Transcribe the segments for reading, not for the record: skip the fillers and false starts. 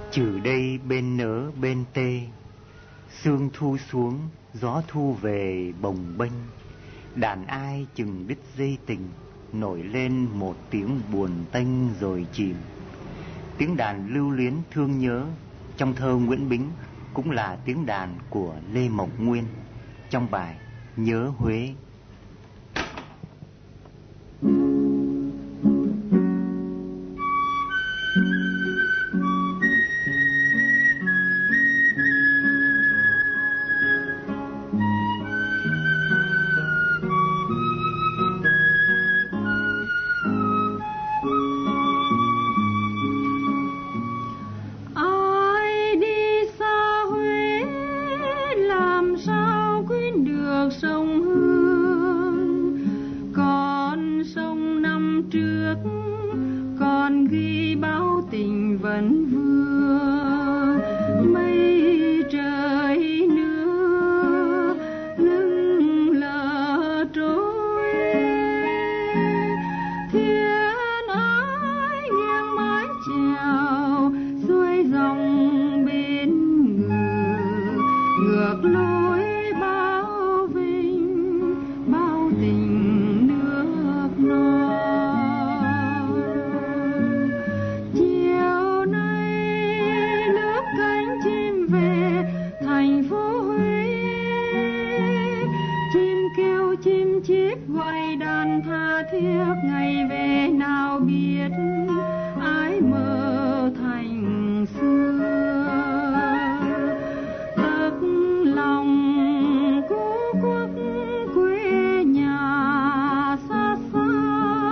Trừ đây bên nớ bên tê, sương thu xuống, gió thu về bồng bênh. Đàn ai chừng đứt dây tình, nổi lên một tiếng buồn tênh rồi chìm. Tiếng đàn lưu luyến thương nhớ trong thơ Nguyễn Bính cũng là tiếng đàn của Lê Mộc Nguyên trong bài Nhớ Huế.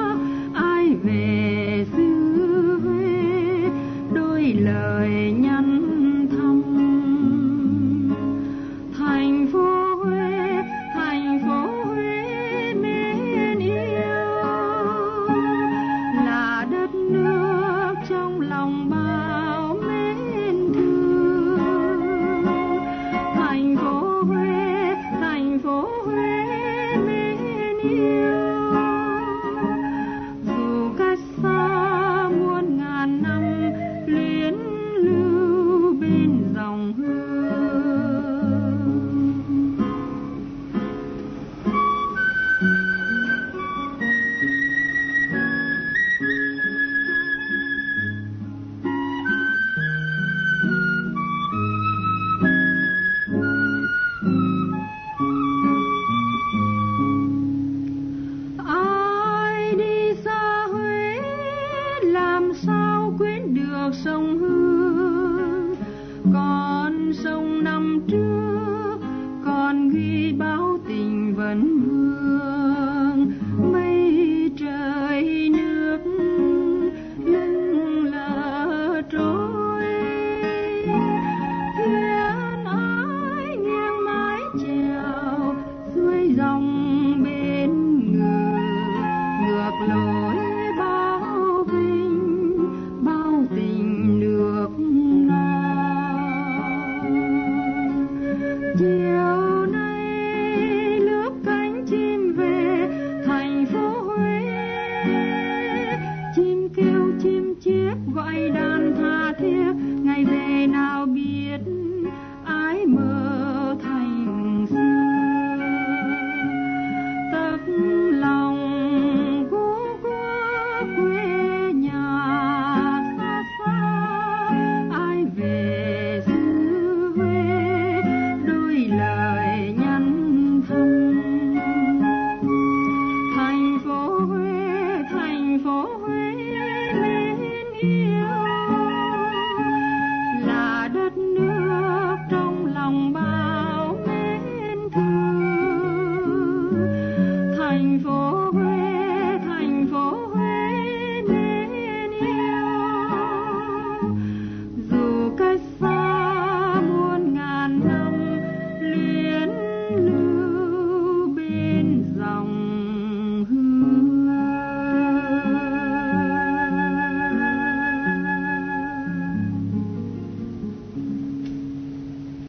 Lời nhắn